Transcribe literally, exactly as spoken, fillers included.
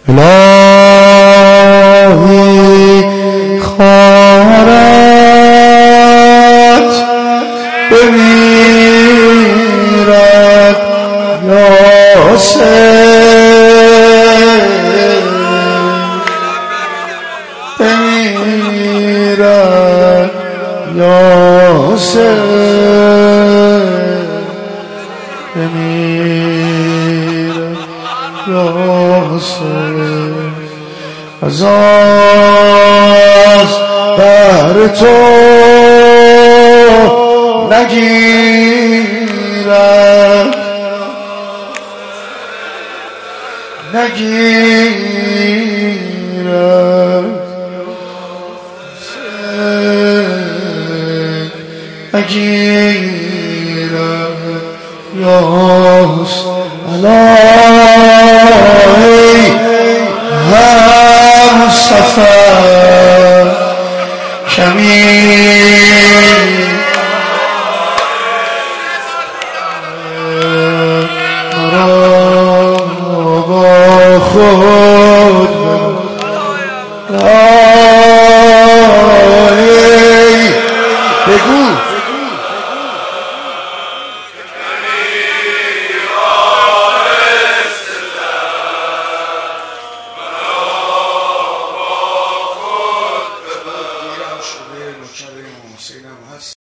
الهی خارت بمیرد یاسر بمیرد یاسر بمیرد یاسر از آز بر تو نگیرد نگیرد نگیرد یاسر الهی هم سفر